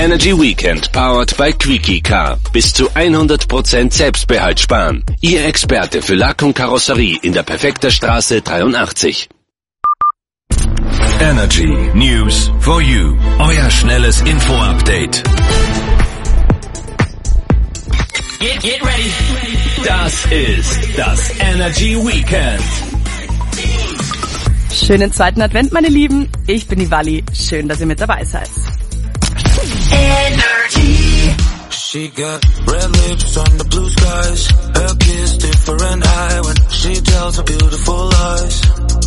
Energy Weekend powered by Quickie Car. Bis zu 100% Selbstbehalt sparen. Ihr Experte für Lack und Karosserie in der Perfekterstraße 83. Energy News for You. Euer schnelles Info-Update. Get ready. Das ist das Energy Weekend. Schönen zweiten Advent, meine Lieben. Ich bin die Wally. Schön, dass ihr mit dabei seid. Energy. She got red lips on the blue skies. Her kiss different high when she tells her beautiful lies.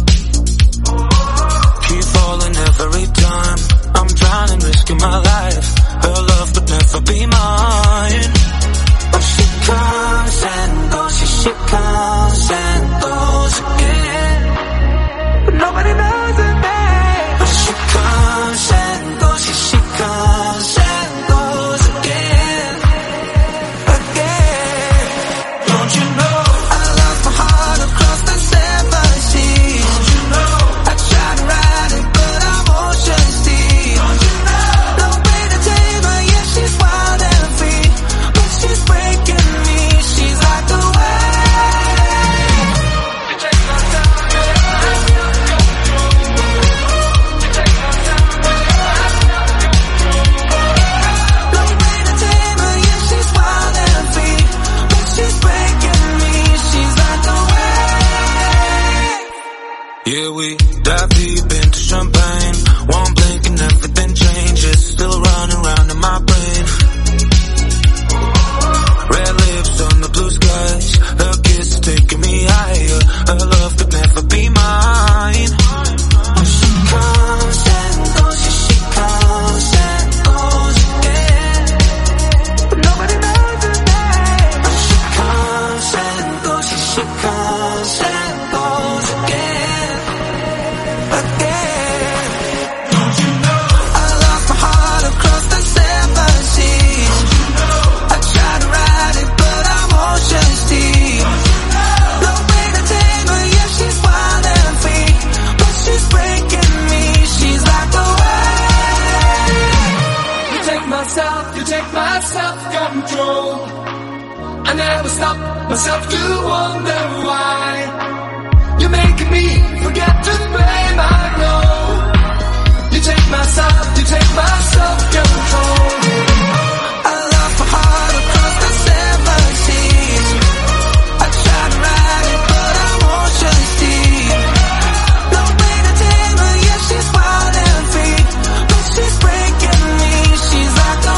Keep falling every time. I'm trying and risking my life. Her love could never be mine. But she comes and goes, she comes and goes again. But nobody knows her name. But she comes and goes, she comes and goes again. Again. Don't you know I lost my heart across the 7 seas? Don't you know I tried to ride it but I'm ocean deep? Don't you know no way to tame her, yeah she's wild and free, but she's breaking me. She's like the wave. You take my time, I feel control. You take my time, I feel control. No way to tame her, yeah she's wild and free, but she's breaking me. She's like the wave. Yeah, we dive deep into champagne. One blink and everything changes. Still running round in my brain. Red lips on the blue skies. Her kiss is taking me higher. Her love could never be mine. She comes and goes, she comes and goes again. But nobody knows her name. She comes and goes, she comes and goes again. Again. Don't you know I lost my heart across the 7 seas? Don't you know I tried to ride it but I'm ocean deep? No way to tame her, yeah she's wild and free, but she's breaking me. She's like the wave. You take my self-control. I never stop myself to wonder why. You're making me forget to blame, I know. You take my self-control. I lost my heart across the 7 seas. I tried to ride it but I'm ocean deep. No way to tame her, yeah she's wild and free, but she's breaking me. She's like the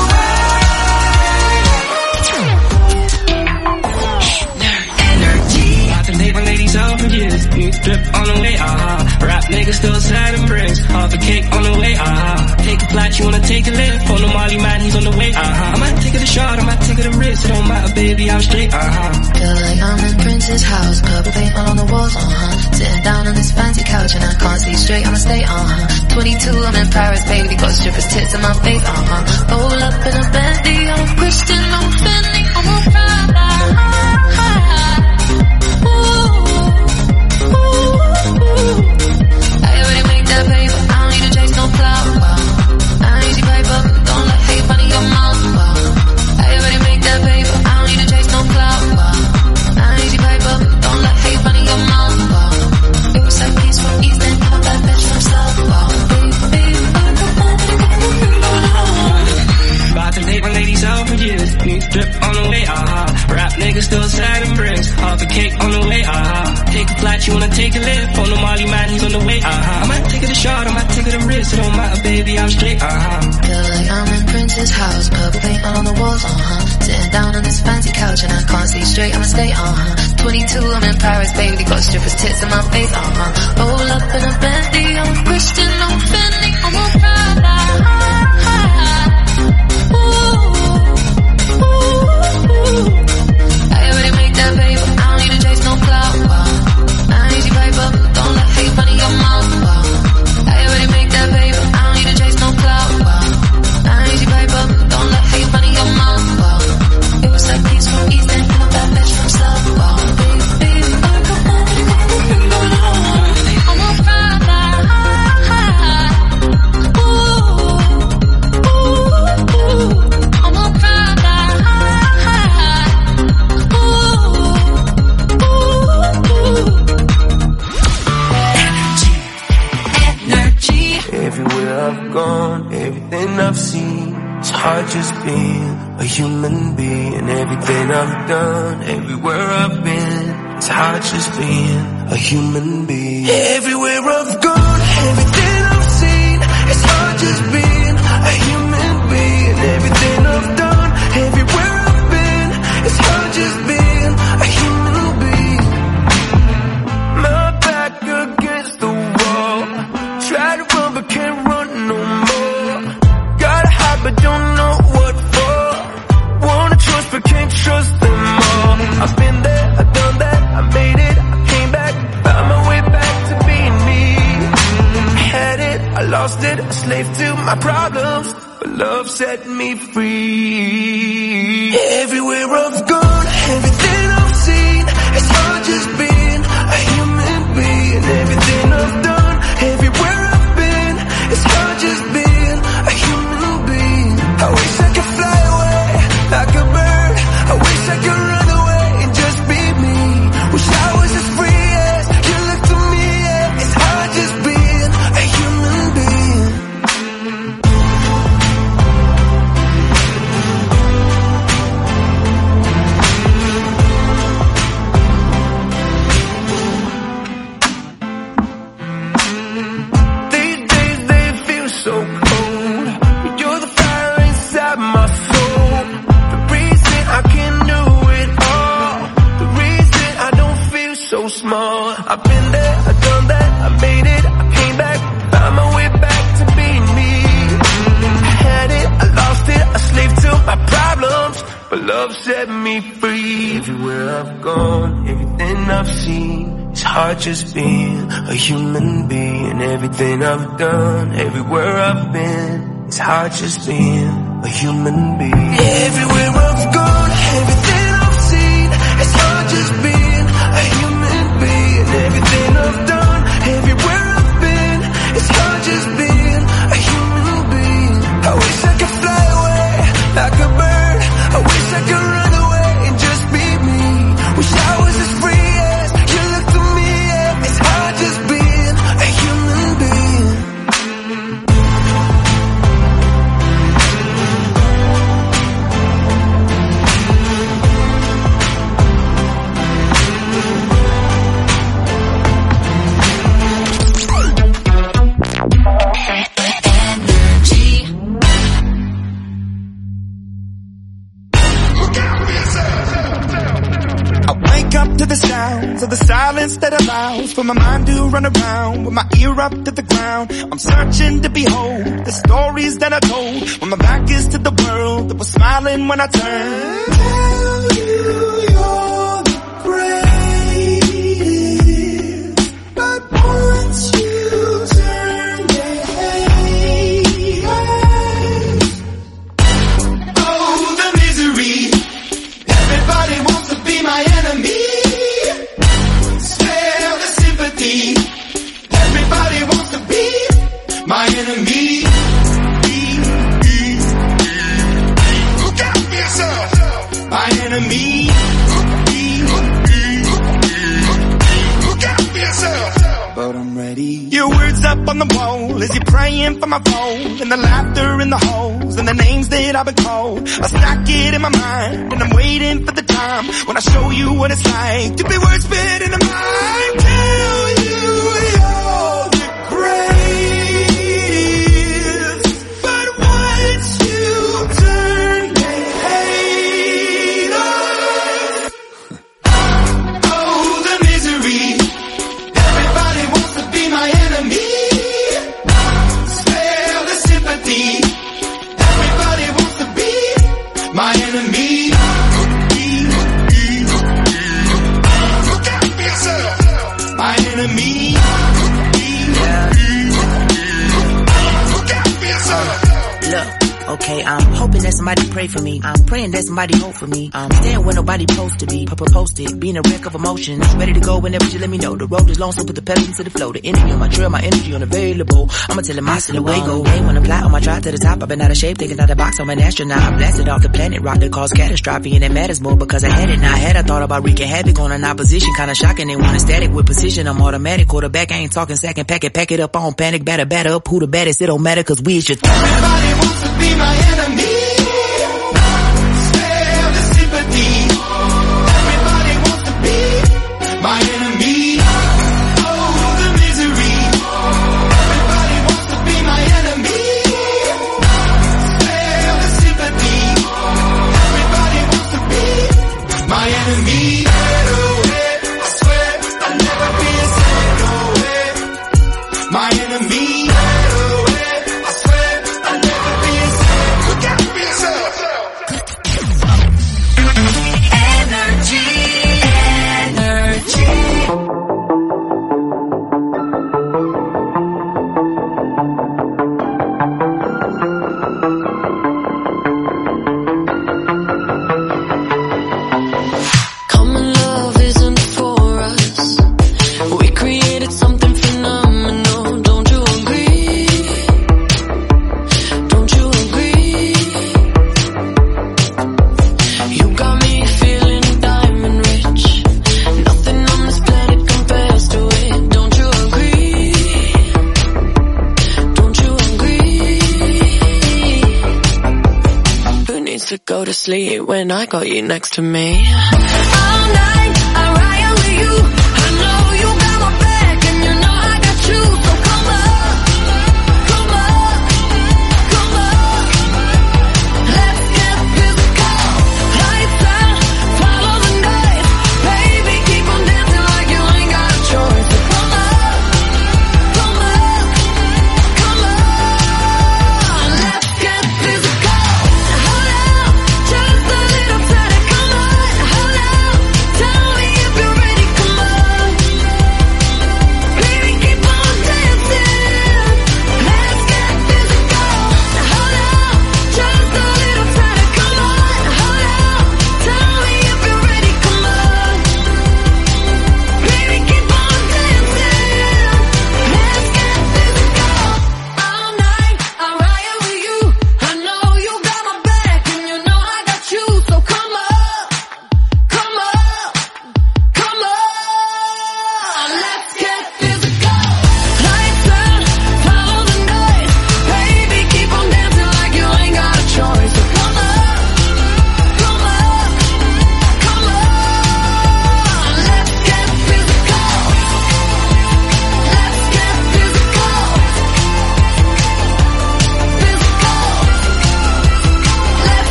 Energy. About to leave my ladies out for years. New drip on the way, Rap niggas still sad and bricks. Half a cake on the way, Take a flight, you wanna take a lift. On the Molly man, he's on the way, I might take it a shot, I might take it a risk. It don't matter, baby, I'm straight, Feel like I'm in Prince's house, purple paint all on the walls, Sitting down on this fancy couch and I can't see straight, I'ma stay, 22, I'm in Paris, baby, got strippers' tits in my face, Roll up in a Bentley, I'm Christian, I'm Fendi, I'm a Prada, I already make that paper, I don't need to chase no clout, I easy paper, don't let hate run in your mouth, I already make that paper, I don't need to chase no clout, I easy paper, don't let hate run in your mouth, it was like peace from East End, pop that bitch from South, baby, About to leave my ladies out for years. New drip on the way, Rap niggas still sad and bricks. Half a cake on the way, Take a flight, you wanna take a lift. On the Molly man, he's on the way, I might take it a shot, I might take it a risk. It don't matter, baby, I'm straight, Feel like I'm in Prince's house, purple paint all on the walls, Sitting down on this fancy couch and I can't see straight, I'ma stay, 22, I'm in Paris, baby, got strippers' tits in my face, Roll up in a Bentley, I'm Christian, I'm Fendi, I'm a Prada, I already make that paper, I don't need to chase no clout, I easy paper, don't let hate run in your mouth, I already make that paper, I don't need to chase no clout, I easy paper, don't let hate run in your mouth, it was like peace from East End, pop that bitch from South, baby, I'm a Prada, Everywhere I've gone, everything I've seen, it's hard just being a human being. Everything I've done, everywhere I've been, it's hard just being a human being. Everywhere I've gone, everything I've seen, it's hard just being a human being. Everything I've done, everywhere I've been, it's hard just being a human being. My back against the wall, try to run but can't run no more. Gotta hide but don't know what for. Wanna trust but can't trust them all. I've been there, I've done that, I made it, I came back, found my way back to being me. I had it, I lost it, a slave to my problems, but love set me free. Everywhere I've gone, everything I've seen, it's hard just being a human being. Everything I've done, everywhere I've been, it's hard just being a human being. I wish I could fly away like a bird. I wish I could run away and just be me. Wish I was as free as you look to me. Yeah. It's hard just being a human being. These days they feel so cold. You're the fire inside my soul. The reason I can do it all. The reason I don't feel so small. I've been there, I've done that, I made it, I came back, found my way back to being me. I had it, I lost it, a slave to my problems, but love set me free. Everywhere I've gone, everything I've seen, it's hard just being a human being. Everything I've done, everywhere I've been, it's hard just being a human being. Everywhere I've gone, everything I've seen, it's hard just being a human being. Everything I've done, everywhere I've been, it's hard just being a human being. I wish I could fly away like a bird. I wish I could run away and just be me. Wish I was as free as you look to me. Yeah. It's hard just being a human being. I wake up to the sounds of the silence that allows for my mind to run around with my ear up to the ground. I'm searching to behold the stories that I told when my back is to the world that was smiling when I turned. Tell you you're the greatest, but once you turn they hate us. Oh, the misery. Everybody wants to be my enemy. Spare the sympathy. Everybody wants to be my enemy. Look out for yourself. My enemy. Look out for yourself. But I'm ready. Your words up on the wall as you're praying for my phone, and the laughter in the halls and the names that I've been called. I stack it in my mind and I'm waiting for the time when I show you what it's like to be words spit in the mind. Tell you you're the greatest, but once you turn they hate us. Oh, the misery. Everybody wants to be my enemy. Spare the sympathy. Everybody wants to be my enemy. Look out for yourself. My enemy. okay. I'm hoping that somebody pray for me. I'm praying that somebody hope for me. I'm staying where nobody supposed to be. Posted, being a wreck of emotions. Ready to go whenever you let me know. The road is long, so put the pedal into the flow. The energy on my trail, my energy unavailable. I'ma tell him I still away go. Hey, when I fly on my drive to the top, I've been out of shape, taking out the box. I'm an astronaut. I blasted off the planet, rock that caused catastrophe, and it matters more because I had it. Now I had, I thought about wreaking havoc on an opposition. Kinda shocking, they want a static with precision. I'm automatic, quarterback, I ain't talking second pack it up on panic, batter up. Who the baddest? It don't matter, cause we is just everybody wants to be my enemy. Spare the sympathy. Everybody wants to be my enemy. Oh, the misery. Everybody wants to be my enemy. Spare the sympathy. Everybody wants to be my enemy. I swear I'll never be a sad away. My enemy. Go to sleep when I got you next to me. All night I ride with you. I know you got my back and you know I got you. So come up, come up, come up. Let's get physical. Lights out, follow the night. Baby, keep on dancing like you ain't got a choice. So come up, come up, come up. Let's get physical.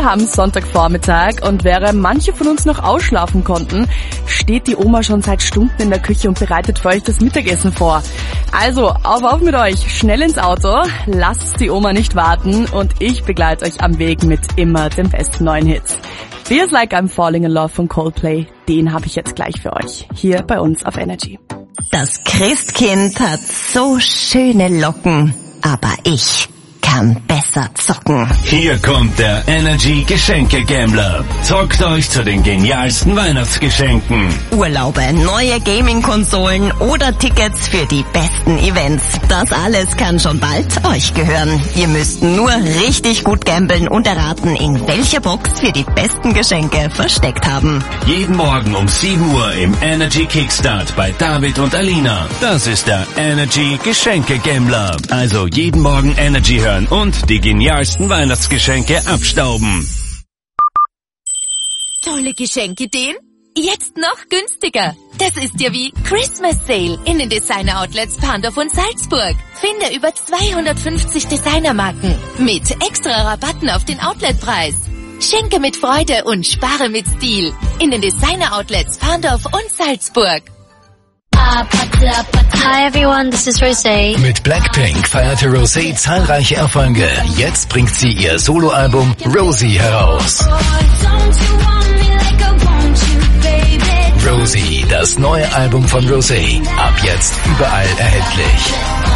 Wir haben Sonntagvormittag und während manche von uns noch ausschlafen konnten, steht die Oma schon seit Stunden in der Küche und bereitet für euch das Mittagessen vor. Also, auf mit euch, schnell ins Auto, lasst die Oma nicht warten und ich begleite euch am Weg mit immer den besten neuen Hits. Feels Like I'm Falling in Love von Coldplay, den habe ich jetzt gleich für euch, hier bei uns auf Energy. Das Christkind hat so schöne Locken, aber ich kann besser zocken. Hier kommt der Energy Geschenke-Gambler. Zockt euch zu den genialsten Weihnachtsgeschenken. Urlaube, neue Gaming-Konsolen oder Tickets für die besten Events. Das alles kann schon bald euch gehören. Ihr müsst nur richtig gut gamblen und erraten, in welcher Box wir die besten Geschenke versteckt haben. Jeden Morgen um 7 Uhr im Energy Kickstart bei David und Alina. Das ist der Energy Geschenke-Gambler. Also jeden Morgen Energy hören und die genialsten Weihnachtsgeschenke abstauben. Tolle Geschenkideen? Jetzt noch günstiger. Das ist ja wie Christmas Sale in den Designer Outlets Pandorf und Salzburg. Finde über 250 Designermarken mit extra Rabatten auf den Outletpreis. Schenke mit Freude und spare mit Stil in den Designer Outlets Pandorf und Salzburg. Hi everyone, this is Rosé. Mit Blackpink feierte Rosé zahlreiche Erfolge. Jetzt bringt sie ihr Soloalbum Rosie heraus. Rosie, das neue Album von Rosé. Ab jetzt überall erhältlich.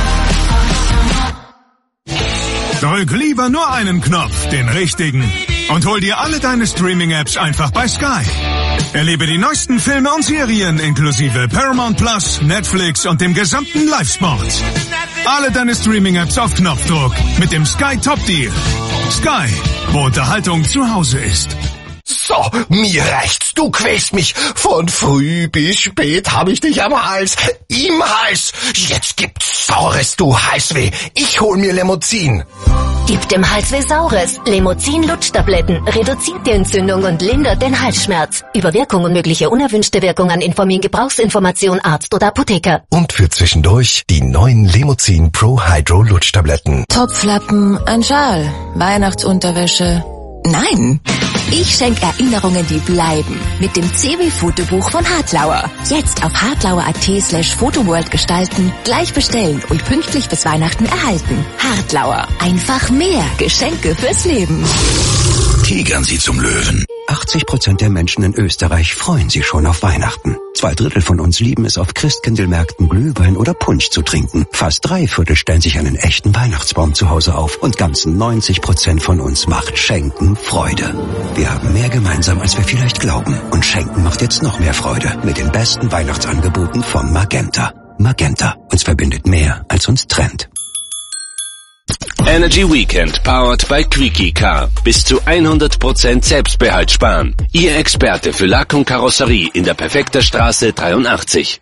Drück lieber nur einen Knopf, den richtigen. Und hol dir alle deine Streaming-Apps einfach bei Sky. Erlebe die neuesten Filme und Serien inklusive Paramount Plus, Netflix und dem gesamten Live-Sport. Alle deine Streaming-Apps auf Knopfdruck mit dem Sky Top Deal. Sky, wo Unterhaltung zu Hause ist. So, mir reicht's. Du quälst mich. Von früh bis spät habe ich dich am Hals. Im Hals. Jetzt gibt's Saures, du Heißweh. Ich hol mir Lemozin. Gib dem Halsweh Saures. Lemozin-Lutschtabletten reduziert die Entzündung und lindert den Halsschmerz. Über Wirkung und mögliche unerwünschte Wirkungen informieren Gebrauchsinformation Arzt oder Apotheker. Und für zwischendurch die neuen Lemozin Pro Hydro Lutschtabletten. Topflappen, ein Schal, Weihnachtsunterwäsche. Nein, ich schenke Erinnerungen, die bleiben. Mit dem CW-Fotobuch von Hartlauer. Jetzt auf hartlauer.at/Photoworld gestalten, gleich bestellen und pünktlich bis Weihnachten erhalten. Hartlauer. Einfach mehr Geschenke fürs Leben. Tigern Sie zum Löwen. 80% der Menschen in Österreich freuen sich schon auf Weihnachten. 2/3 von uns lieben es, auf Christkindlmärkten Glühwein oder Punsch zu trinken. Fast 3/4 stellen sich einen echten Weihnachtsbaum zu Hause auf. Und ganzen 90% von uns macht Schenken Freude. Wir haben mehr gemeinsam, als wir vielleicht glauben. Und Schenken macht jetzt noch mehr Freude mit den besten Weihnachtsangeboten von Magenta. Magenta. Uns verbindet mehr, als uns trennt. Energy Weekend powered by Quickie Car. Bis zu 100% Selbstbehalt sparen. Ihr Experte für Lack und Karosserie in der Perfekter Straße 83.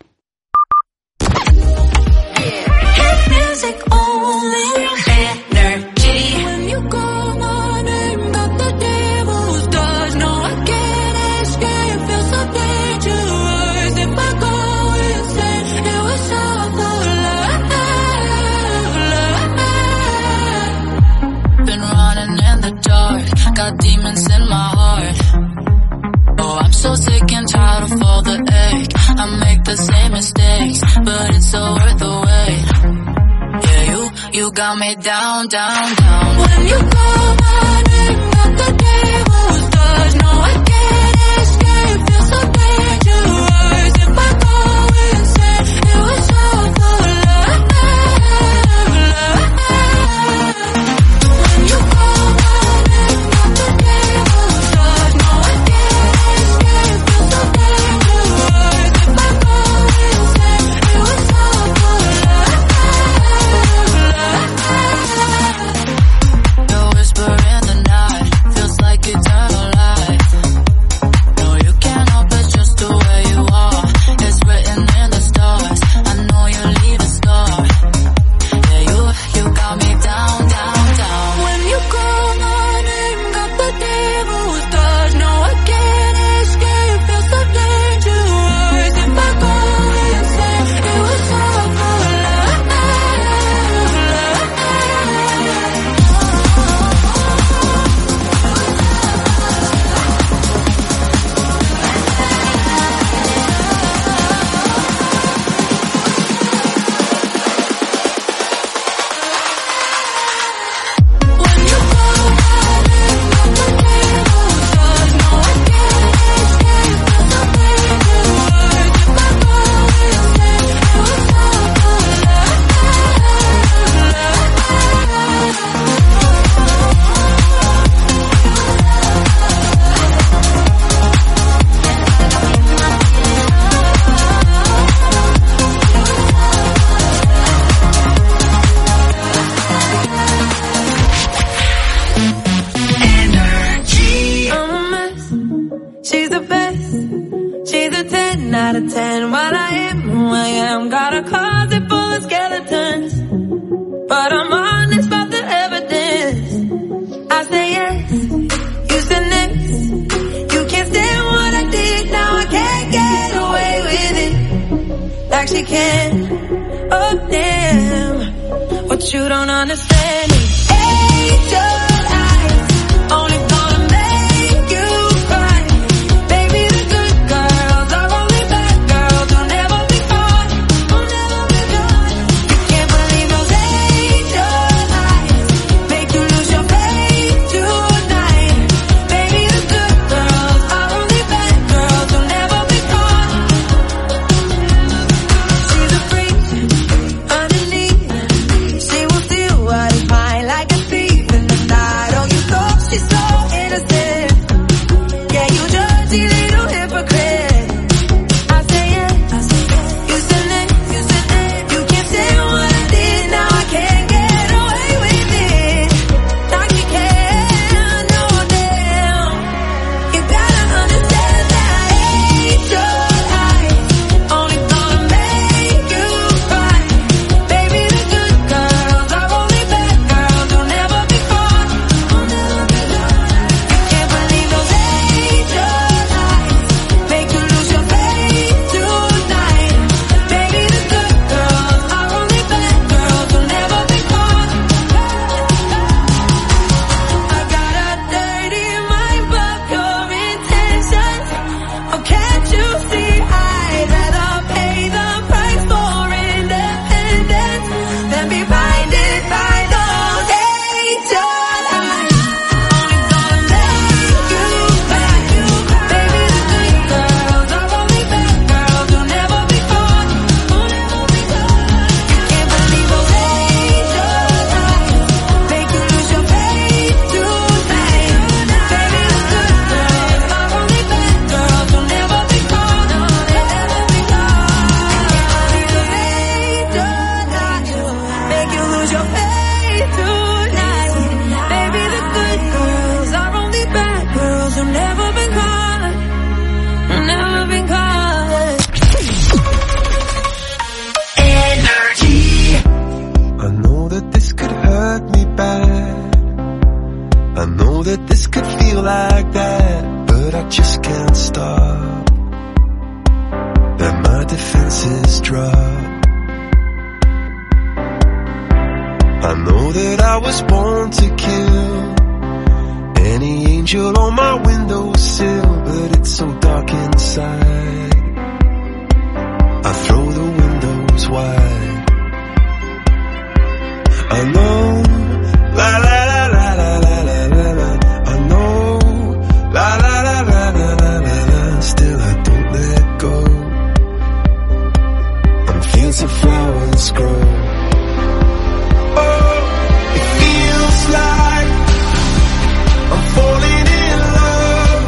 Got demons in my heart. Oh, I'm so sick and tired of all the ache. I make the same mistakes, but it's so worth the wait. Yeah, you got me down, down, down. When you call my name, got the devil's touch. No, I can't escape, feel so dangerous. If I go insane, it was all for love. When you call my name, the whisper in the She's the best. She's a 10 out of 10. While I am who I am, got a closet full of skeletons, but I'm honest about the evidence. I say yes, you said next. You can't stand what I did, now I can't get away with it like she can. Oh damn, what you don't understand is angel eyes only gonna make you cry. Baby, the good girls are only bad girls who'll never be caught, who'll never be caught. You can't believe those angel eyes make you lose your faith tonight. Baby, the good girls are only bad girls who'll never be caught. She's a freak underneath. She will steal what is mine like a thief in the night. Oh, you thought she's so innocent. Yeah, you dirty little hypocrite. I say yes, you said next. You can't stand what I did, now I can't get away with it like you can. No damn, you gotta understand that angel eyes only gonna make you cry. Baby, the good girls are only bad girls who'll never be caught, who'll never be caught. You can't believe those angel eyes make you lose your faith tonight. Baby, the good girls are only bad girls who'll never be caught. I got a dirty mind, but pure intentions. Oh, can't you see I'd rather pay the price for independence than be blinded by those angel eyes only gonna make you cry. Baby, the good girls are only bad girls who'll never be caught, who'll never be caught. You can't believe those angel eyes make you lose your faith tonight. Baby, the good girls are only bad girls who'll never be caught, they'll never be caught. Make you lose your faith tonight. Baby, the good girls are only bad girls who've never been caught, never been caught. Energy. I know that this could hurt me bad. I know that this could feel like that, but I just can't stop. Let my defenses drop. I know that I was born to kill any angel on my windowsill, but it's so dark inside. I throw the windows wide. I know, la la la la la la la la la. I know, la la la la la la la la. Still I don't let go. On fields of flowers grow. Oh, it feels like I'm falling in love.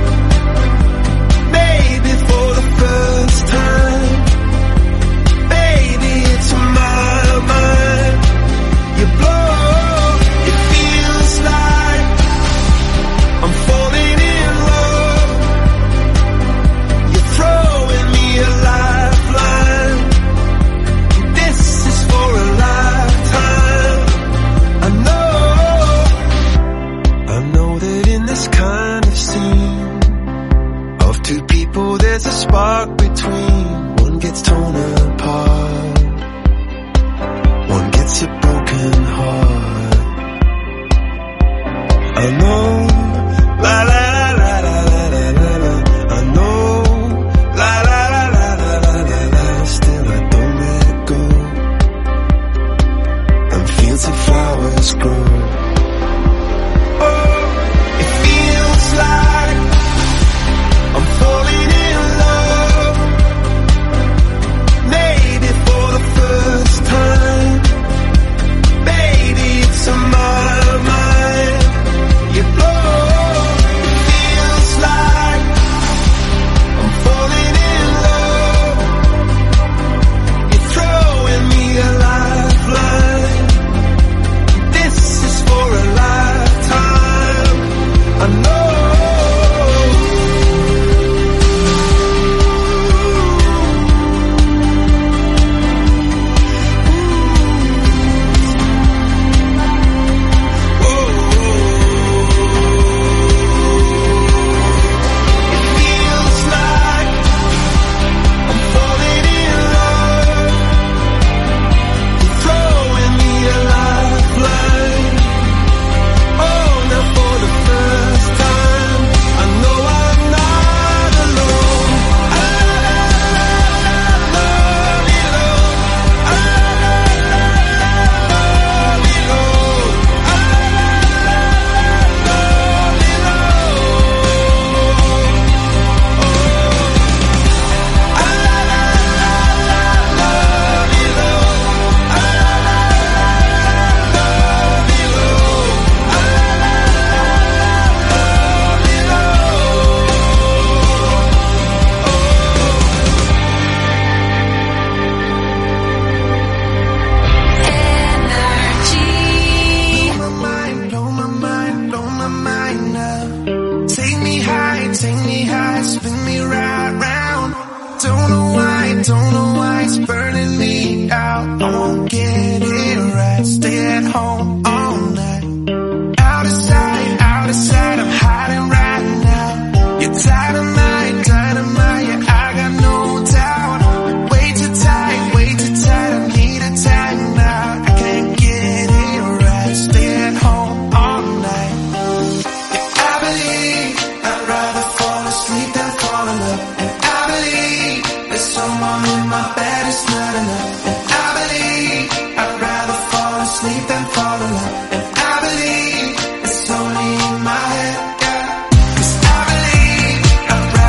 Maybe for the first time. Baby, it's my mind. You blow. It feels like I'm falling in love. You're throwing me a lifeline. This is for a lifetime. I know that in this kind of scene of two people there's a spark between. One gets torn apart, one gets a broken heart. I know, la la la la la la la la. I know, la la la la la la la la. Still I don't let go. And fields of flowers grow. Oh, it feels like I'm falling in love. Maybe take me high, spin me right round. Don't know why it's burning me out. I won't get it right, stay at home all night. Out of sight, I'm hiding right now. You're dynamite, yeah, I got no doubt. Way too tight, I need a time now. I can't get it right, stay at home all night. Yeah, I believe I'd rather fall asleep than fall in love. And I believe there's someone in my bed is not enough. And I believe I'd rather fall asleep than fall in love. And I believe it's only in my head, yeah. 'Cause I believe I'd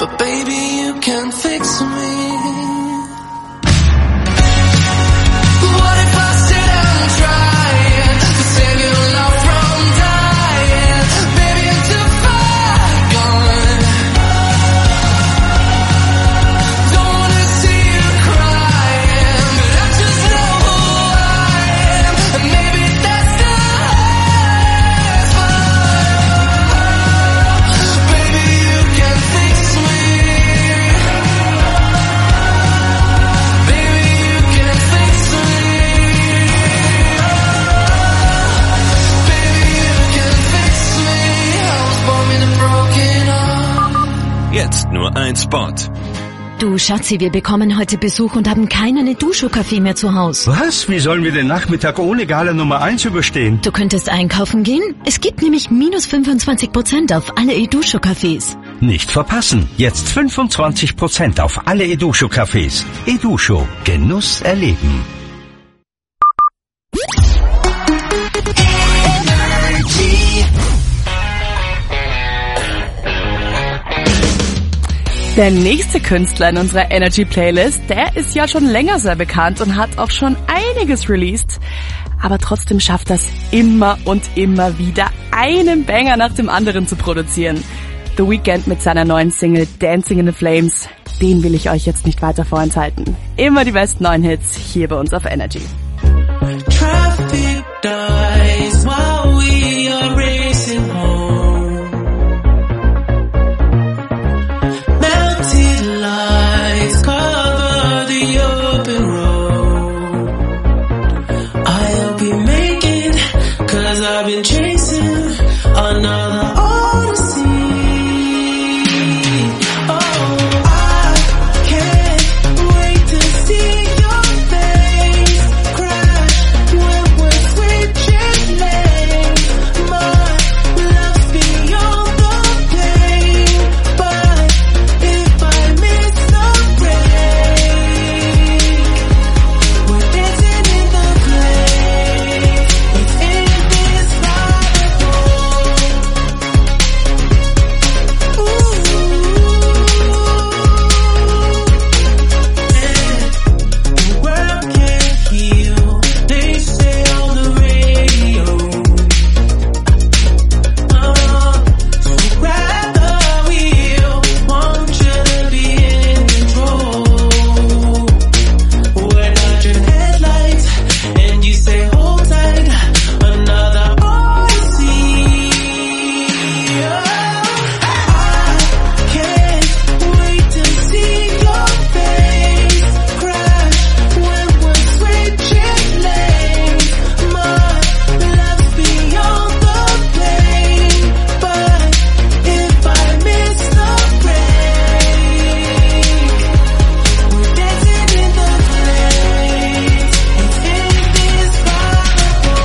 but baby you can fix me. What if I sit and try to save your love from dying? Baby you're too far gone. Don't wanna see you crying, but I just know who I am, and maybe that's the hardest part. Baby you can fix me. Baby you can fix me. Baby you can fix me. I was born with a broken heart. Jetzt nur ein Spot. Du Schatzi, wir bekommen heute Besuch und haben keinen Edusho-Kaffee mehr zu Hause. Was? Wie sollen wir den Nachmittag ohne Gala Nummer 1 überstehen? Du könntest einkaufen gehen? Es gibt nämlich minus 25% auf alle Edusho-Cafés. Nicht verpassen. Jetzt 25% auf alle Edusho-Cafés. Edusho. Genuss erleben. Der nächste Künstler in unserer Energy-Playlist, der ist ja schon länger sehr bekannt und hat auch schon einiges released. Aber trotzdem schafft das immer und immer wieder, einen Banger nach dem anderen zu produzieren. The Weeknd mit seiner neuen Single Dancing in the Flames, den will ich euch jetzt nicht weiter vorenthalten. Immer die besten neuen Hits hier bei uns auf Energy. Traffic dies while we are racing home. Melted lights cover the open road. I'll be making, 'cause I've been chasing another odyssey. Oh, I can't wait to see your face crash when we're switching lanes. My love's beyond the pain, but if I miss the break, we're dancing in the place. It's indescribable. The world can't heal, they say on the radio. So grab the wheel, want you to be in control. We're not your headlights, and you say hold tight, another odyssey. I can't wait to see your face crash when we're switching lanes. My love's beyond the pain, but if I miss the break, we're dancing in the place. It's indescribable.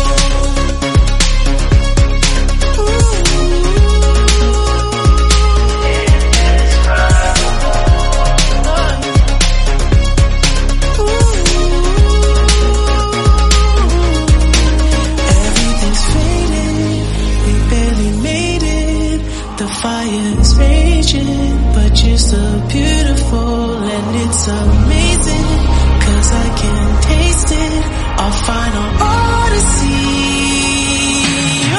Everything's fading, we barely made it. The fire is raging, but you're so beautiful and it's amazing. 'Cause I can taste it, our final odyssey. Oh,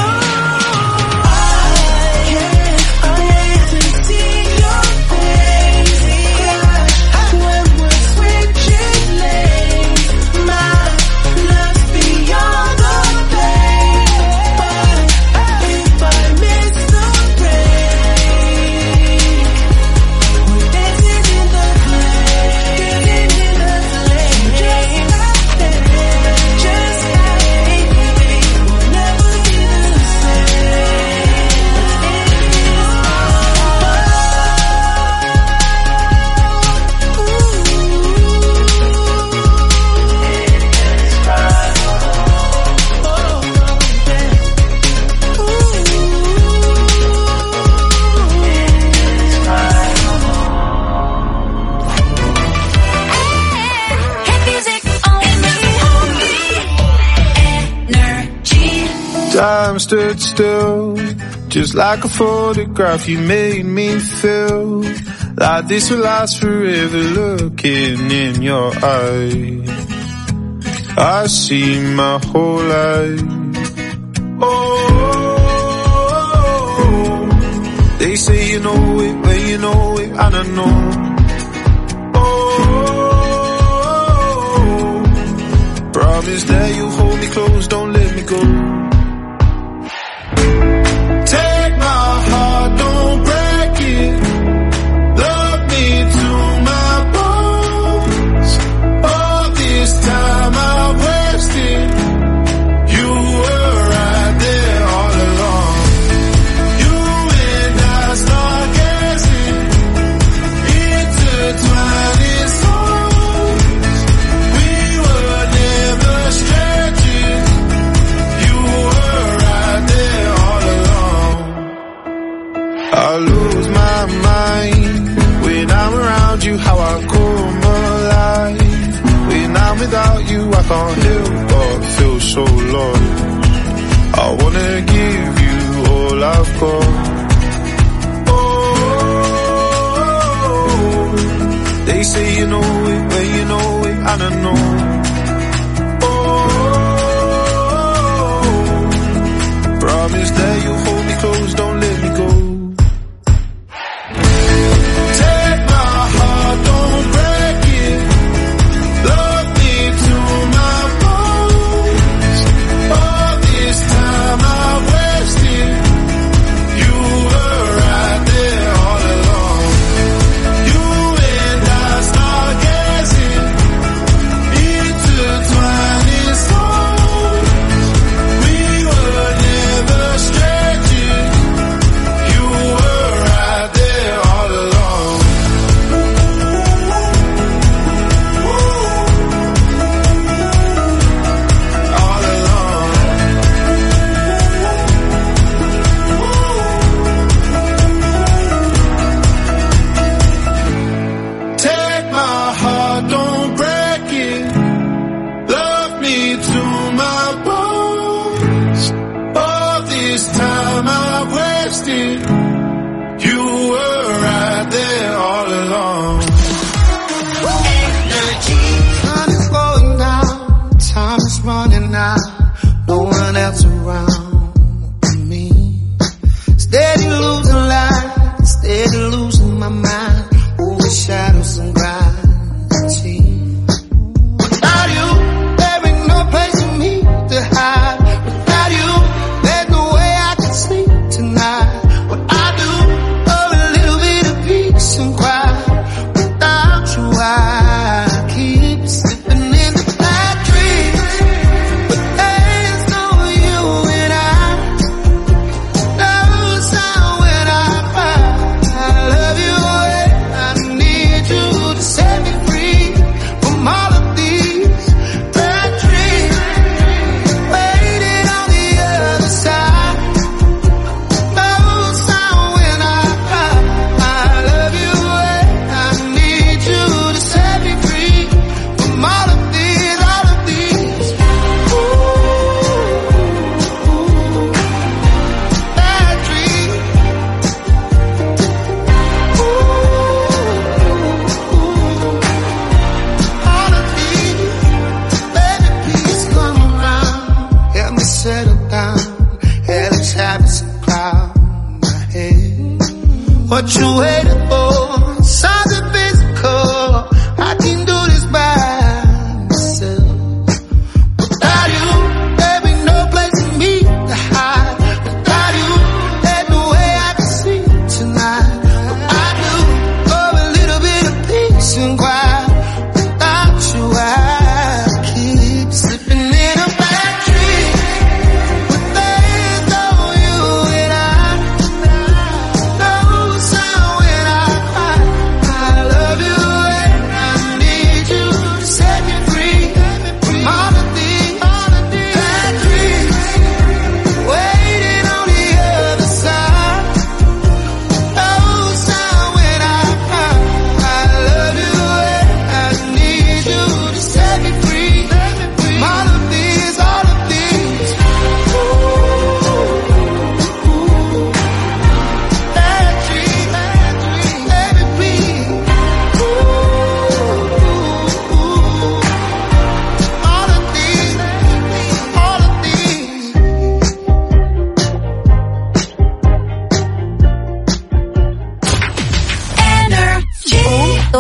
I can't wait to see your face crash when we're switching lanes. My love's beyond the pain, but if I miss the break, we're dancing in the place. Just like we'll never be the same. Time stood still, just like a photograph. You made me feel like this will last forever. Looking in your eyes, I see my whole life. Oh, they say you know it, well you know it, and I know. Oh, promise that you'll hold me close, don't let me go. Take my heart, don't break it. Love me to my bones. All this time I've wasted. You were right there all along. You and I start guessing, intertwining souls. We were never strangers. You were right there all along. I lose my mind when I'm around you, how I come alive. When I'm without you, I can't help but feel so lost. I wanna give you all I've got. Oh, they say you know it, well you know it, and I know. Oh, promise that you'll hold me close, don't let me go. Take my heart, don't break it. Love me to my bones. All this time I've wasted. You were right there all along. You and I start guessing,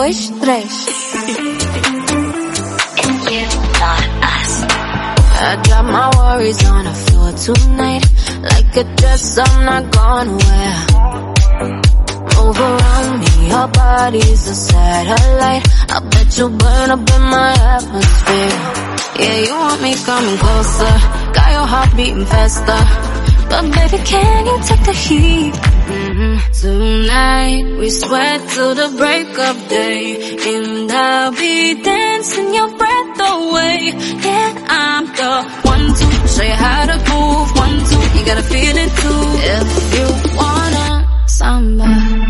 2, 3. I drop my worries on the floor tonight. Like a dress I'm not gonna wear. Move around me, your body's a satellite. I bet you burn up in my atmosphere. Yeah, you want me coming closer. Got your heart beating faster. But baby, can you take the heat? Tonight, we sweat till the break of day. And I'll be dancing your breath away. Yeah, I'm the one to show you how to move. 1, 2, you gotta feel it too. If you wanna samba.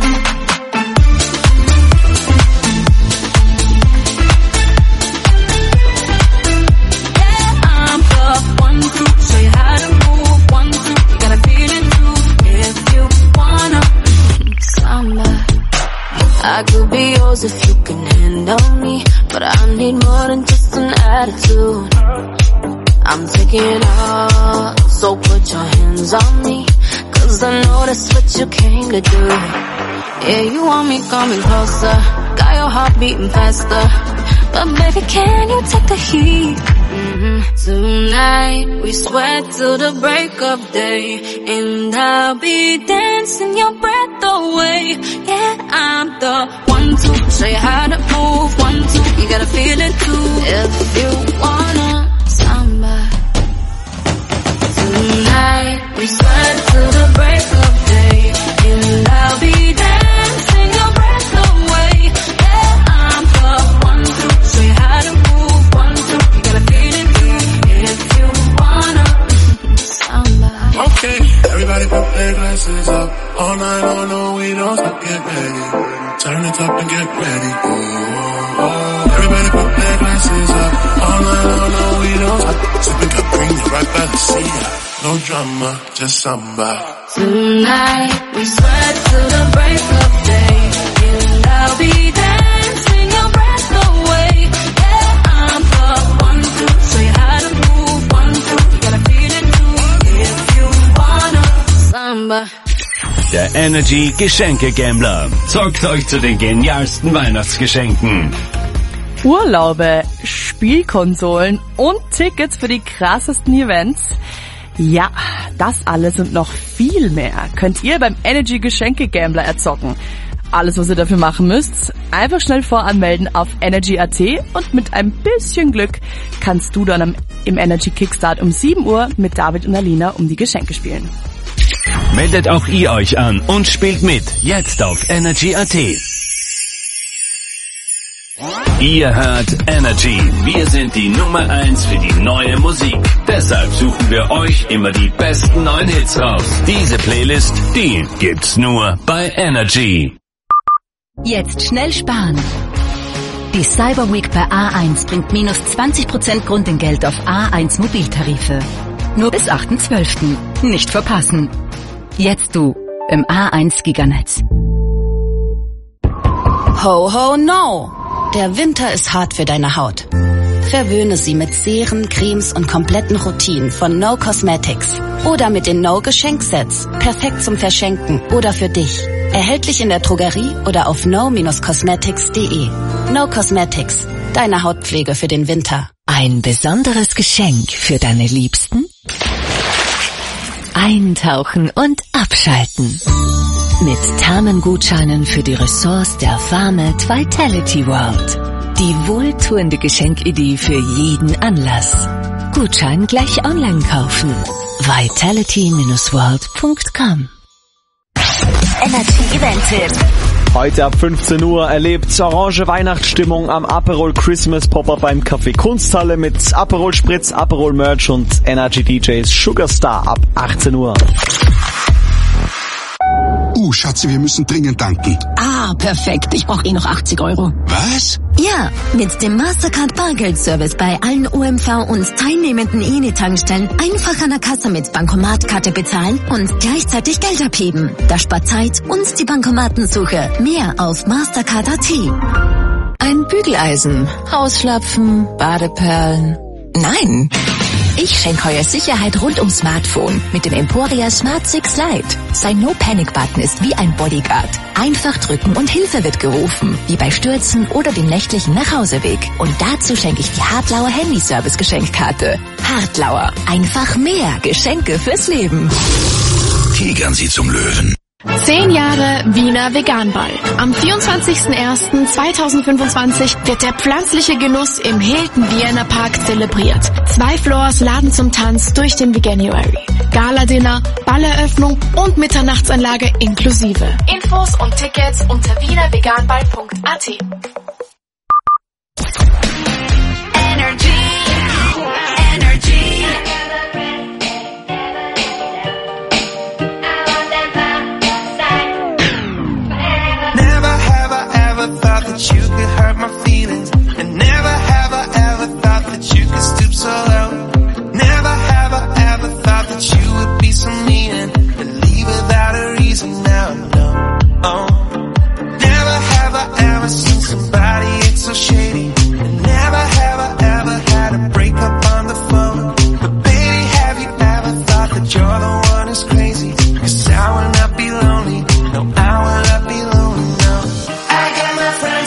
Yeah, I'm the one to show you how to move. 1, 2, you gotta feel it too. If you wanna samba. I could be yours if you can handle me, but I need more than just an attitude. I'm taking all, so put your hands on me, 'cause I know that's what you came to do. Yeah, you want me coming closer, got your heart beating faster. But baby, can you take the heat? Tonight, we sweat till the break of day. And I'll be dancing your breath away. Yeah, I'm the one to show you how to move. 1, 2, you gotta feel it too. If you wanna samba. Tonight, we sweat till the break of day. And I'll be dancing your breath away. Yeah, I'm the one to show you how to move. 1, 2, you gotta feel it too. If you wanna samba. Okay, everybody put their glasses up. All night long, no, we don't stop, get ready. Turn it up and get ready. Oh. Everybody put their glasses up. All night long, no, we don't stop. Sipping Capri, right by the sea. No drama, just samba. Tonight, we sweat till the break of day. And I'll be dancing your breath away. Yeah, I'm the one to show you how to move. 1, 2, you gotta feel it too. If you wanna samba. Der Energy Geschenke-Gambler zockt euch zu den genialsten Weihnachtsgeschenken. Urlaube, Spielkonsolen und Tickets für die krassesten Events. Ja, das alles und noch viel mehr könnt ihr beim Energy Geschenke-Gambler erzocken. Alles, was ihr dafür machen müsst, einfach schnell voranmelden auf energy.at und mit ein bisschen Glück kannst du dann im Energy Kickstart um 7 Uhr mit David und Alina um die Geschenke spielen. Meldet auch ihr euch an und spielt mit. Jetzt auf energy.at. Ihr hört Energy. Wir sind die Nummer 1 für die neue Musik. Deshalb suchen wir euch immer die besten neuen Hits raus. Diese Playlist, die gibt's nur bei Energy. Jetzt schnell sparen. Die Cyber Week bei A1 bringt minus 20% Grundentgelt auf A1 Mobiltarife. Nur bis 8.12. Nicht verpassen. Jetzt du im A1 Giganetz. Ho, ho, no! Der Winter ist hart für deine Haut. Verwöhne sie mit Seren, Cremes und kompletten Routinen von No Cosmetics. Oder mit den No Geschenksets. Perfekt zum Verschenken oder für dich. Erhältlich in der Drogerie oder auf no-cosmetics.de. No Cosmetics. Deine Hautpflege für den Winter. Ein besonderes Geschenk für deine Liebsten? Eintauchen und abschalten. Mit Thermengutscheinen für die Ressorts der Farmet Vitality World. Die wohltuende Geschenkidee für jeden Anlass. Gutschein gleich online kaufen. vitality-world.com. Energy Event-Tipp. Heute ab 15 Uhr erlebt orange Weihnachtsstimmung am Aperol Christmas Pop-Up beim Café Kunsthalle mit Aperol Spritz, Aperol Merch und Energy DJs Sugarstar ab 18 Uhr. Schatzi, wir müssen dringend tanken. Ah, perfekt. Ich brauche noch 80 €. Was? Ja, mit dem Mastercard Bargeldservice bei allen OMV und teilnehmenden Eni-Tankstellen einfach an der Kasse mit Bankomatkarte bezahlen und gleichzeitig Geld abheben. Das spart Zeit und die Bankomatensuche. Mehr auf Mastercard.at. Ein Bügeleisen, Hausschlapfen, Badeperlen. Nein, Ich schenke heuer Sicherheit rund ums Smartphone mit dem Emporia Smart 6 Lite. Sein No-Panic-Button ist wie ein Bodyguard. Einfach drücken und Hilfe wird gerufen, wie bei Stürzen oder dem nächtlichen Nachhauseweg. Und dazu schenke ich die Hartlauer Handyservice-Geschenkkarte. Hartlauer, einfach mehr Geschenke fürs Leben. Tigern Sie zum Löwen. 10 Jahre Wiener Veganball. Am 24.01.2025 wird der pflanzliche Genuss im Hilton Vienna Park zelebriert. 2 Floors laden zum Tanz durch den Veganuary. Gala-Dinner, Balleröffnung und Mitternachtsanlage inklusive. Infos und Tickets unter wienerveganball.at. That you could hurt my feelings, and never have I ever thought that you could stoop so low. Never have I ever thought that you would be so mean and leave without a reason. Now I know. Oh, never have I ever seen somebody act so shady, and never have I ever had a breakup on the phone. But baby, have you ever thought that you're the one who's crazy? 'Cause I will not be lonely. No, I will not be lonely. No, I got my friends.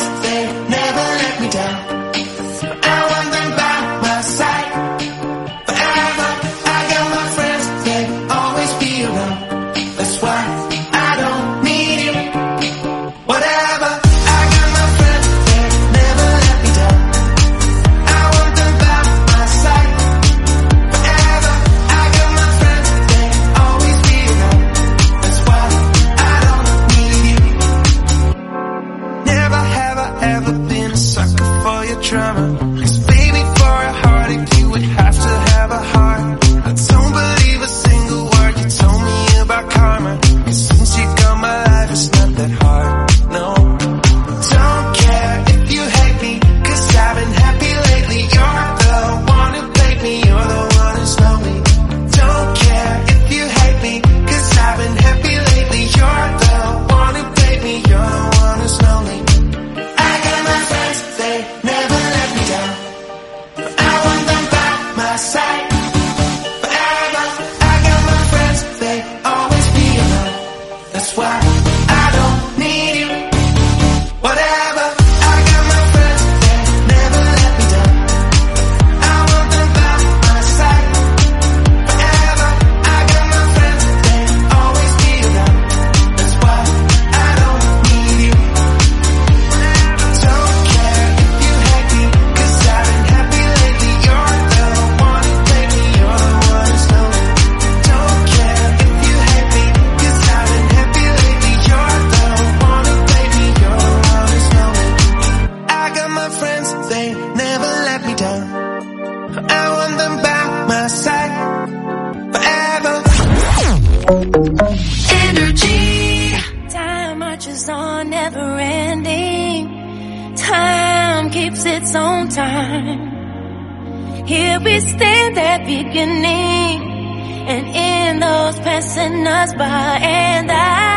Here we stand at beginning, and in those passing us by, and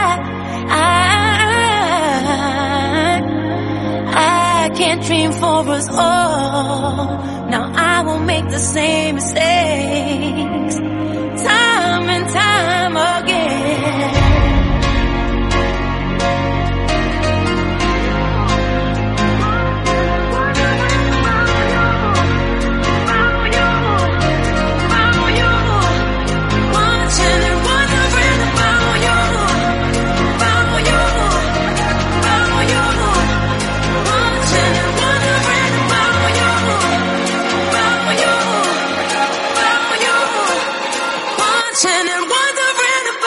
I can't dream for us all. Now I won't make the same mistakes, time and time again. And wondering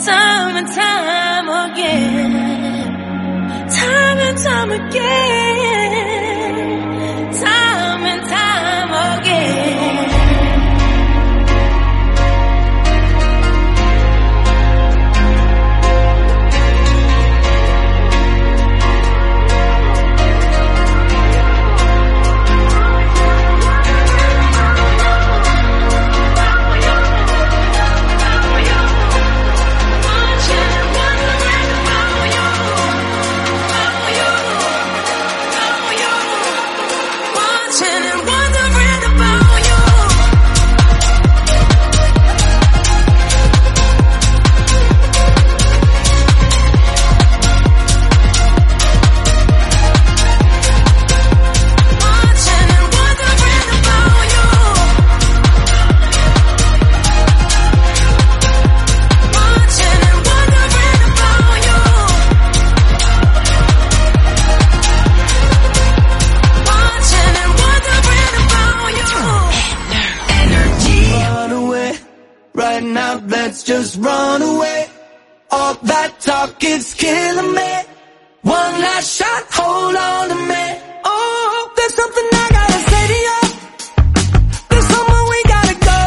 time and time again. Time and time again. Time and time again. Let's just run away. All that talk is killing me. One last shot, hold on to me. Oh, there's something I gotta say to you. There's somewhere we gotta go.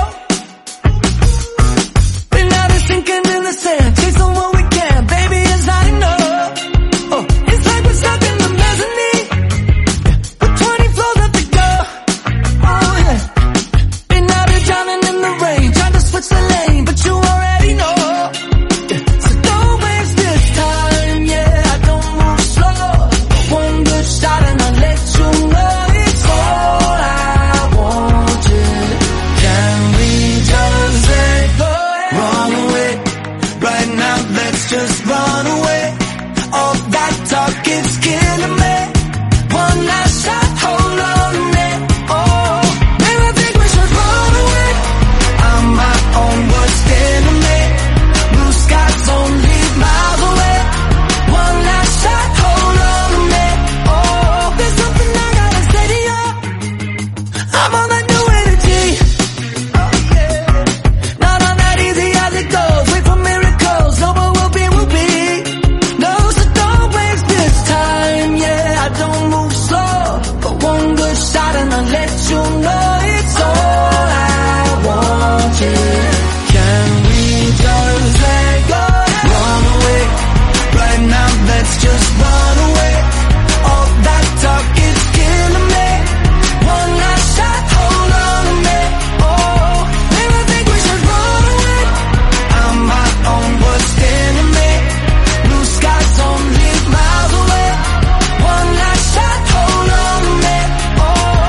We're not sinking in the sand, chasing what we can. Baby, it's not enough. Oh, it's like we're stuck in the mezzanine with 20 floors left to go. Oh yeah. Been out here driving in the rain, trying to switch the lane, but you already know. So don't waste this time, yeah, I don't move slow. One good shot and I'll let you know it's all I wanted. Can we just let go? Run away, right now let's just run away. All that talk is killing me. One last shot, hold on to me. Oh, man, I think we should run away. I'm my own worst enemy. Blue skies only miles away. One last shot, hold on to me. Oh, there's something I gotta say to you. I'm on that new energy. Oh yeah, not on that easy as it goes. Wait for miracles, no, but we'll be, we'll be. No, so don't waste this time. Yeah, I don't move slow, but one good shot and I'll let you know it's all I wanted. Can we just let go? Run away, right now let's just run away. All that talk is killing me. One last shot, hold on to me. Oh, man, I think we should run away. I'm my own worst enemy. Blue skies only miles away. One last shot, hold on to me. Oh,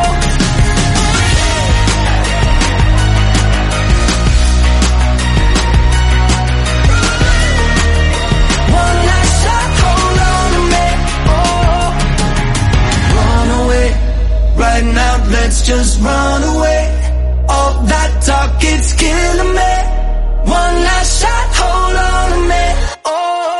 one last shot, hold on to me. Oh, run away, right now let's just run away. All that talk, it's killing me. One last shot, hold on to me. Oh,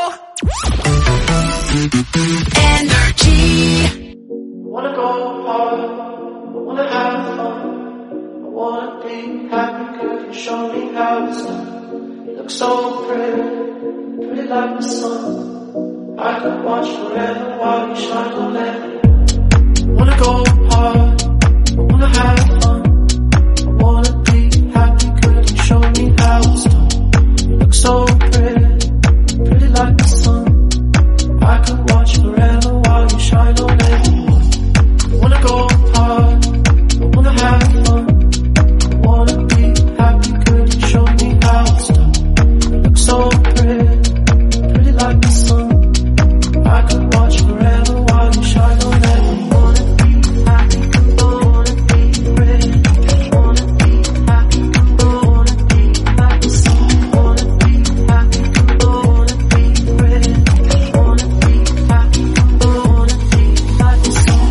energy. I wanna go hard, I wanna have fun, I wanna be happy, girl, you show me how it's done. You look so pretty, pretty like the sun. I could watch forever while you shine, don't let me. I wanna go hard, I wanna have fun, I wanna be happy, girl, you show me how it's done. You look so pretty, pretty like the sun. I could watch forever while you shine, don't let me. I wanna go hard, I wanna have fun, I wanna be happy, girl, you show me how it's done. You look so pretty, pretty like the sun. I could watch forever while you shine, don't let me. Wanna be happy, wanna be pretty, wanna be happy, wanna be like the sun. Wanna be happy, wanna be pretty, wanna be happy, wanna be like the sun.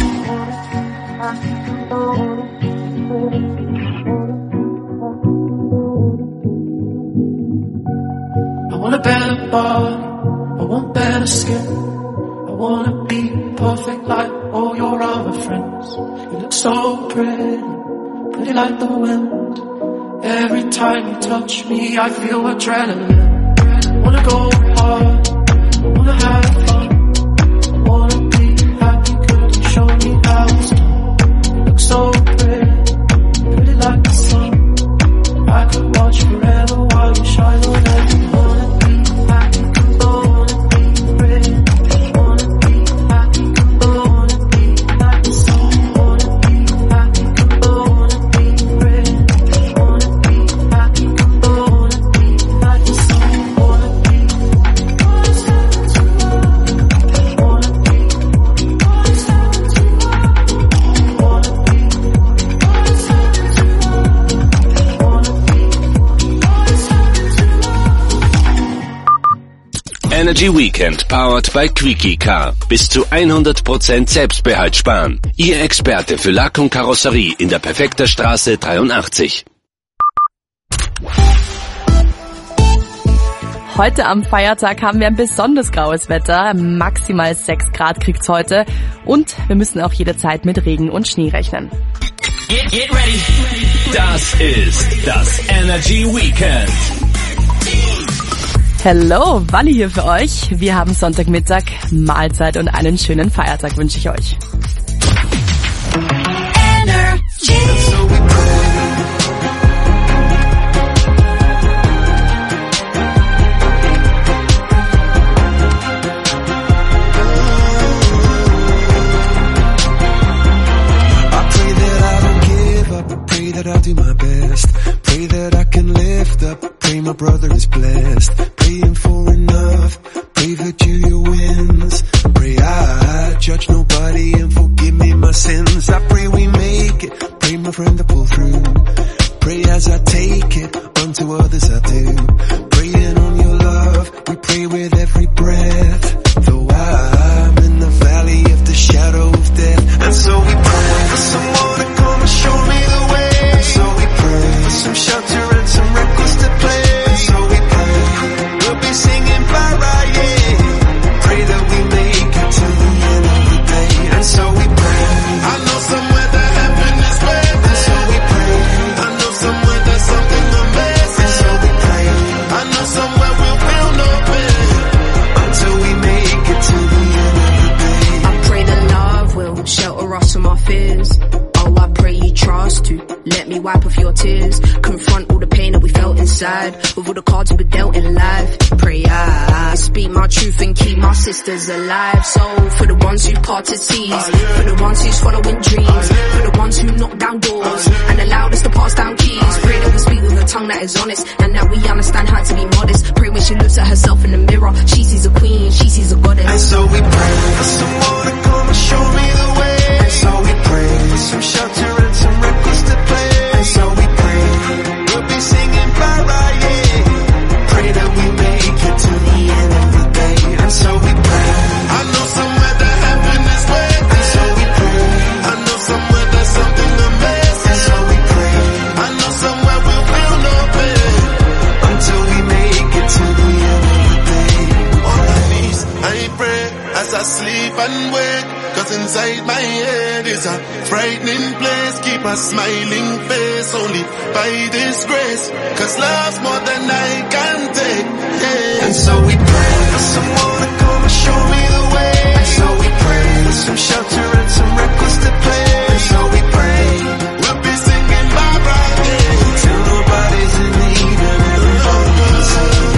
I want a better body, I want better skin. I wanna be perfect like all your other friends. You look so pretty, pretty like the wind. Every time you touch me, I feel adrenaline. wanna go hard, I wanna have fun, I wanna be happy. Could you show me how it's done? You look so pretty like the sun. I could watch forever while you shine on every wanna be happy, I wanna be pretty. Wanna be happy, I wanna be like the sun. Wanna be happy, I wanna be pretty. Wanna be happy, I wanna be like the sun. Wanna be Energy Weekend powered by Quickie Car. Bis zu 100% Selbstbehalt sparen. Ihr Experte für Lack und Karosserie in der Perfekter Straße 83. Heute am Feiertag haben wir ein besonders graues Wetter. Maximal 6 Grad kriegt's heute. Und wir müssen auch jederzeit mit Regen und Schnee rechnen. Get ready. Das ist das Energy Weekend. Hello, Wally hier für euch. Wir haben Sonntagmittag, Mahlzeit und einen schönen Feiertag wünsche ich euch. That I'll do my best. Pray that I can lift up. Pray my brother is blessed. Praying for enough. Pray that you wins. Pray I judge nobody and forgive me my sins. I pray we make it. Pray my friend to pull through. Pray as I take it. Unto others I do. Praying on your love. We pray with every breath. Though I'm in the valley of the shadow of death. And so we pray for someone to come and show me the way. So we pray for some shelter and some records to play. So we pray we'll be singing bye-bye, yeah. Pray that we make it to the end of the day. And so we pray. I know somewhere that heaven is waiting. And so we pray. I know somewhere there's something amazing. And so we pray. I know somewhere we'll feel no pain until we make it to the end of the day. I pray that love will shelter us from our fears. Oh, I pray you trust to let me wipe off your tears. Confront all the pain that we felt inside with all the cards we were dealt in life. Pray I speak my truth and keep my sisters alive. So for the ones who parted seas, for the ones who's following dreams, for the ones who knock down doors and allowed us to pass down keys. Pray that we speak with a tongue that is honest and that we understand how to be modest. Pray when she looks at herself in the mirror, she sees a queen, she sees a goddess. And so we pray for someone to come and show me the way. And so we pray for some shelter and some records to play. And so we pray we'll be singing bye-bye, yeah. Pray that we make it to the end of the day. And so we pray. I know somewhere that heaven is waiting. And so we pray. I know somewhere there's something amazing. And so we pray. I know somewhere we'll feel no pain until we make it to the end of the day. On my knees, I pray as I sleep and wake. Cause inside my head is a frightening place. Keep a smiling face only by this grace. Cause love's more than I can take, yeah. And so we pray for someone to come and show me the way. And so we pray for some shelter and some records to play. And so we pray we'll be singing bye-bye, yeah. Till nobody's in need and everybody's in.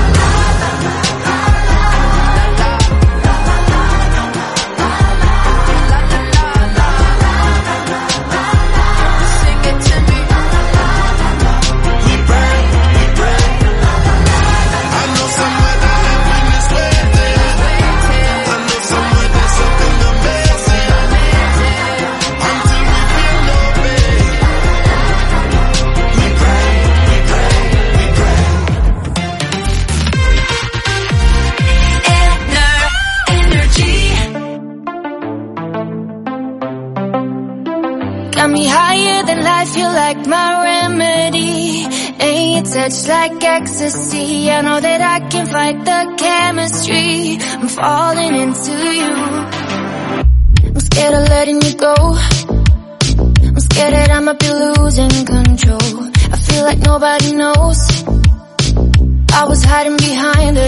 Got me higher than life, you're like my remedy. And your touch like ecstasy. I know that I can fight the chemistry. I'm falling into you. I'm scared of letting you go. I'm scared that I might be losing control. I feel like nobody knows. I was hiding behind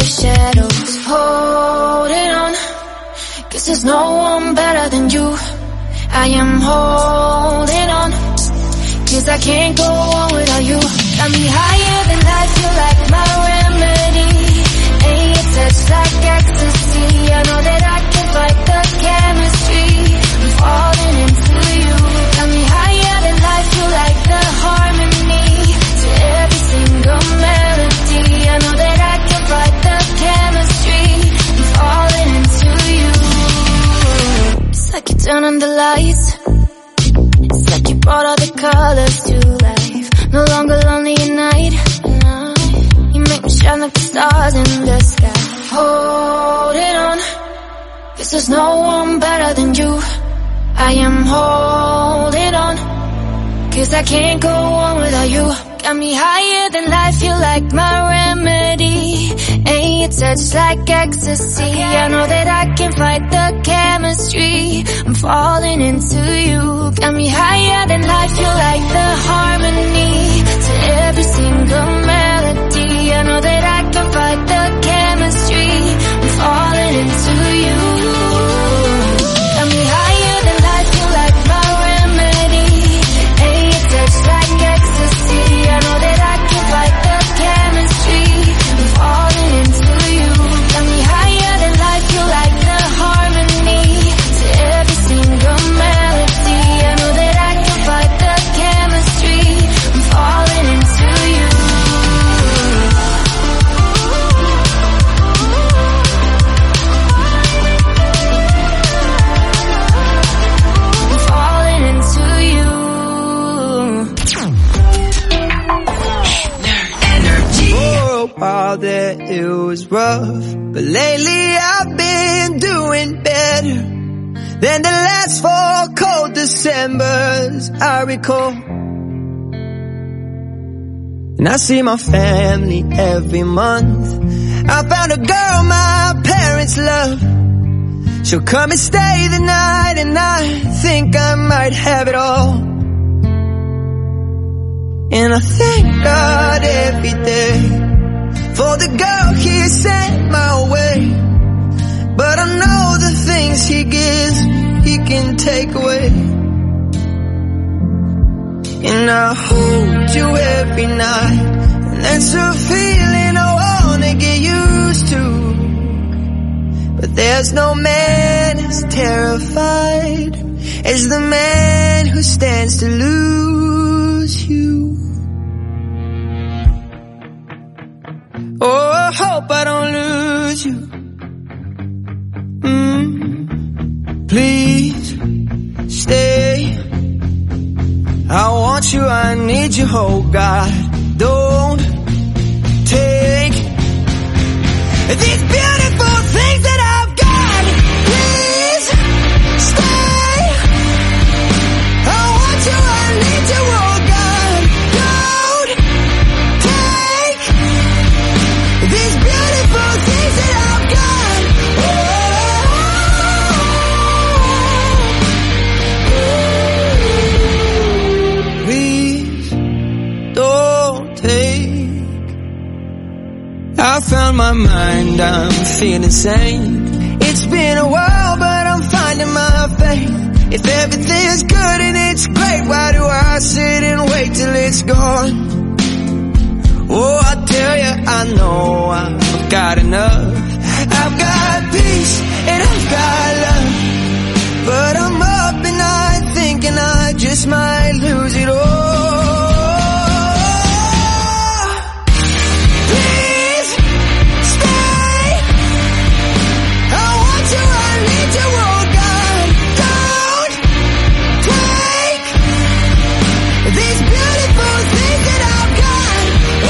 the shadows, holding on, 'cause there's no one better than you. I am holding on, 'cause I can't go on without you. Got me higher than life, you're like my remedy. And your touch like ecstasy, I know that I can fight the chemistry. I'm falling into you. Got me higher than life, you're like the harmony to every single melody. I know that I can fight the chemistry. I'm falling into you. It's like you turn on the lights. It's like you brought all the colors to life. No longer lonely at night. You make me shine like the stars in the sky. Holding on, 'cause there's no one better than you. I am holding on, 'cause I can't go on without you. Got me higher than life, you're like my remedy. And your touch like ecstasy, I know that I can fight the chemistry. I'm falling into you. Got me higher than life, you're like the harmony to every single melody. I know that I can fight the chemistry. I'm falling into you. Got me higher than life, you're like my remedy. And your touch like ecstasy, I know that I can fight the chemistry. I'm falling into you. Got me higher than life, you're like the harmony to every single melody. I know that I can fight the chemistry. I'm falling into you. I'm falling into you. For a while there it was rough, but lately I've been doing better than the last 4 cold Decembers I recall. And I see my family every month. I found a girl my parents love. She'll come and stay the night, and I think I might have it all. And I thank God every day for the girl he sent my way. But I know the things he gives, he can take away. And I hold you every night, and that's a feeling I wanna get used to. But there's no man as terrified as the man who stands to lose you. Oh, I hope I don't lose you. Please stay. I want you, I need you, oh God. Don't take these beautiful things that I've got. Please stay. I want you, I need you, oh God. Don't take these beautiful things that I've got. Please don't take. I found my mind, I'm feeling sane. It's been a while, but I'm finding my faith. If everything's good and it's great, why do I sit and wait till it's gone? Oh, I tell you, I know I've got enough. I've got peace and I've got love, but I'm up at night thinking I just might lose it all. Please stay. I want you, I need you, oh God. Don't take these beautiful things that I've got.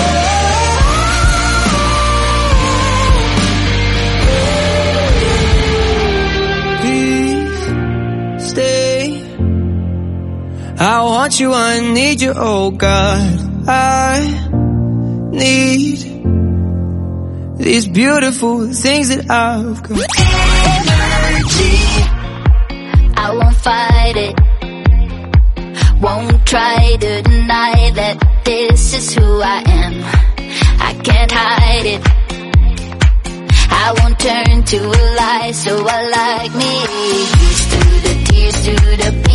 Please stay. I want you, I need you, oh God. I need these beautiful things that I've got. I won't fight it, won't try to deny that this is who I am. I can't hide it. to a lie, so I like me. Here's to the tears, to the pain.